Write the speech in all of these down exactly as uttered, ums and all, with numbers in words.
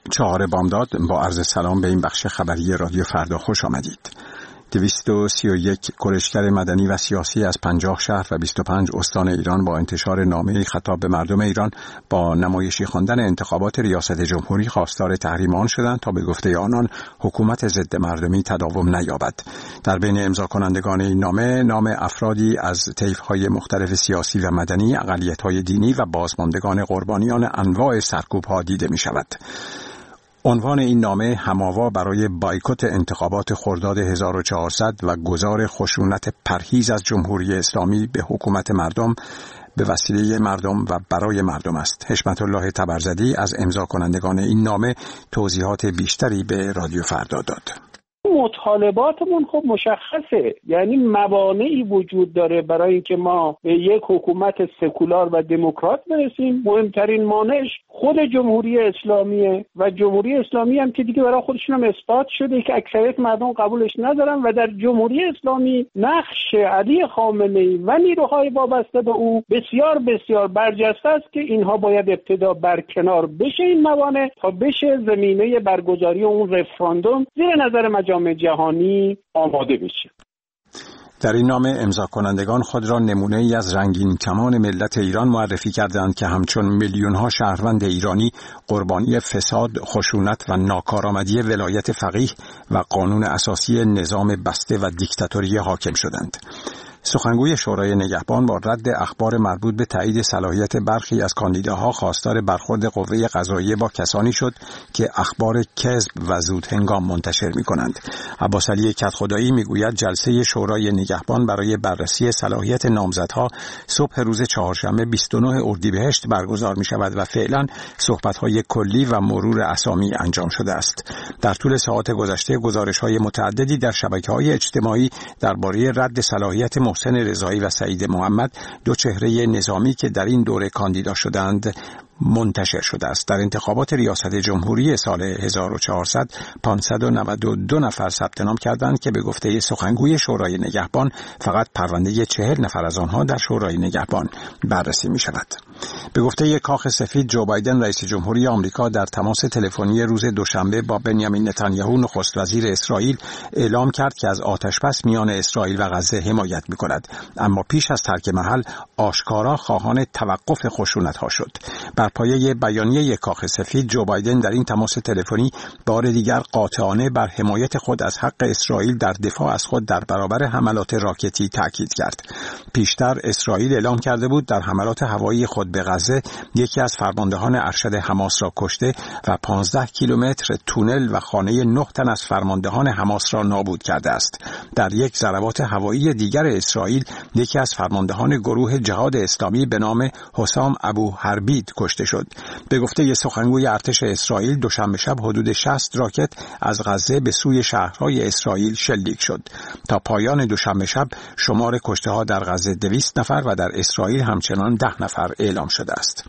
چهار بامداد با عرض سلام به این بخش خبری رادیو فردا خوش آمدید. دویست و سی و یک کنشگر مدنی و سیاسی از پنجاه شهر و بیست و پنج استان ایران با انتشار نامه خطاب به مردم ایران با نمایشی خواندن انتخابات ریاست جمهوری خواستار تحریم آن شدند تا به گفته آنان حکومت ضد مردمی تداوم نیابد. در بین امضا کنندگان این نامه نام افرادی از طیف‌های مختلف سیاسی و مدنی، اقلیت‌های دینی و بازماندگان قربانیان انواع سرکوب‌ها دیده می‌شود. عنوان این نامه هماوا برای بایکوت انتخابات خرداد هزار و چهارصد و گذار خشونت پرهیز از جمهوری اسلامی به حکومت مردم به وسیله مردم و برای مردم است. حشمت الله تبرزدی از امضا کنندگان این نامه توضیحات بیشتری به رادیو فردا داد. مطالباتمون خب مشخصه، یعنی موانعی وجود داره برای اینکه ما به یک حکومت سکولار و دموکرات برسیم. مهمترین مانعش خود جمهوری اسلامیه و جمهوری اسلامی هم که دیگه برای خودشون هم اثبات شده که اکثریت مردم قبولش ندارن و در جمهوری اسلامی نقش علی خامنه‌ای و نیروهای وابسته به او بسیار بسیار برجسته است که اینها باید ابتدا برکنار بشه این موانع تا بشه زمینه برگزاری اون رفراندوم زیر نظر مجامع جهانی آماده بشه. در این نامه امضا کنندگان خود را نمونه ای از رنگین کمان ملت ایران معرفی کردند که همچون میلیون ها شهروند ایرانی قربانی فساد، خشونت و ناکارآمدی ولایت فقیه و قانون اساسی نظام بسته و دیکتاتوری حاکم شدند. سخنگوی شورای نگهبان با رد اخبار مربوط به تایید صلاحیت برخی از کاندیداها خواستار برخورد قوه قضاییه با کسانی شد که اخبار کذب و زود هنگام منتشر می کنند. عباس علی کدخدایی می گوید جلسه شورای نگهبان برای بررسی صلاحیت نامزدها صبح روز چهارشنبه بیست و نه اردیبهشت برگزار می شود و فعلا صحبت‌های کلی و مرور اسامی انجام شده است. در طول ساعات گذشته گزارش‌های متعددی در شبکه‌های اجتماعی درباره رد صلاحیت محسن رضایی و سعید محمد، دو چهره نظامی که در این دوره کاندیدا شدند، منتشر شده است. در انتخابات ریاست جمهوری سال هزار و چهارصد پانصد و نود و دو نفر ثبت نام کردند که به گفته سخنگوی شورای نگهبان فقط پرونده چهل نفر از آنها در شورای نگهبان بررسی می شود. به گفته کاخ سفید، جو بایدن رئیس جمهوری آمریکا در تماس تلفنی روز دوشنبه با بنیامین نتانیاهو نخست وزیر اسرائیل اعلام کرد که از آتشبس میان اسرائیل و غزه حمایت می کند، اما پیش از ترک محل آشکارا خواهان توقف خشونت‌ها شد. بر پایه بیانیه کاخ سفید، جو بایدن در این تماس تلفنی بار دیگر قاطعانه بر حمایت خود از حق اسرائیل در دفاع از خود در برابر حملات راکتی تاکید کرد. پیشتر اسرائیل اعلام کرده بود در حملات هوایی خود به غزه یکی از فرماندهان ارشد حماس را کشته و پانزده کیلومتر تونل و خانه نه تن از فرماندهان حماس را نابود کرده است. در یک ضربات هوایی دیگر اسرائیل یکی از فرماندهان گروه جهاد اسلامی به نام حسام ابو حربید کشته شد. به گفته سخنگوی ارتش اسرائیل دوشنبه شب حدود شصت راکت از غزه به سوی شهرهای اسرائیل شلیک شد. تا پایان دوشنبه شب شمار کشته‌ها در غزه دویست نفر و در اسرائیل همچنان ده نفر اعلام شده است.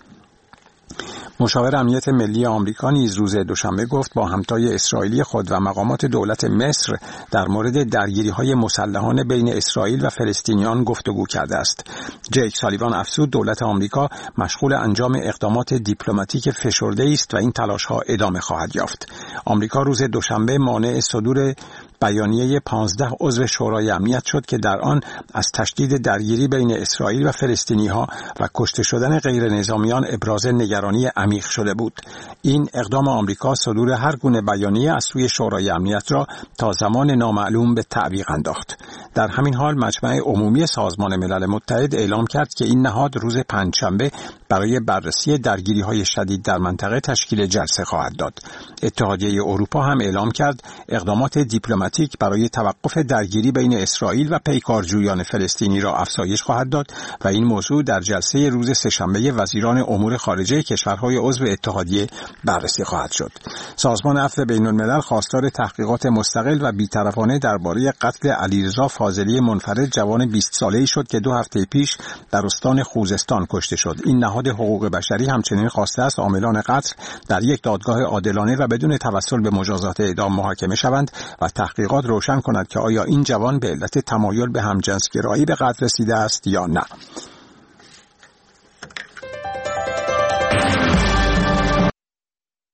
مشاور امنیت ملی آمریکا نیز روز دوشنبه گفت با همتای اسرائیلی خود و مقامات دولت مصر در مورد درگیری‌های مسلحانه بین اسرائیل و فلسطینیان گفتگو کرده است. جیک سالیوان افزود دولت آمریکا مشغول انجام اقدامات دیپلماتیک فشرده است و این تلاش‌ها ادامه خواهد یافت. آمریکا روز دوشنبه مانع صدور بیانیه پانزده عضو شورای امنیت شد که در آن از تشدید درگیری بین اسرائیل و فلسطینی‌ها و کشته شدن غیر نظامیان ابراز نگرانی عمیق شده بود. این اقدام آمریکا صدور هر گونه بیانیه از سوی شورای امنیت را تا زمان نامعلوم به تعویق انداخت. در همین حال مجمع عمومی سازمان ملل متحد اعلام کرد که این نهاد روز پنجشنبه برای بررسی درگیری‌های شدید در منطقه تشکیل جلسه خواهد داد. اتحادیه اروپا هم اعلام کرد اقدامات دیپلماتیک برای توقف درگیری بین اسرائیل و پیکارجویان فلسطینی را افزایش خواهد داد و این موضوع در جلسه روز سه‌شنبه وزیران امور خارجه کشورهای عضو اتحادیه بررسی خواهد شد. سازمان عفو بین‌الملل خواستار تحقیقات مستقل و بی‌طرفانه درباره قتل علیرضا فاضلی منفرد جوان بیست ساله‌ای شد که دو هفته پیش در استان خوزستان کشته شد. این نهاد حقوق بشری همچنین خواسته است عاملان قتل در یک دادگاه عادلانه و بدون توسل به مجازات اعدام محاکمه شوند و تحقیقات روشن کند که آیا این جوان به علت تمایل به همجنسگرایی به قتل رسیده است یا نه.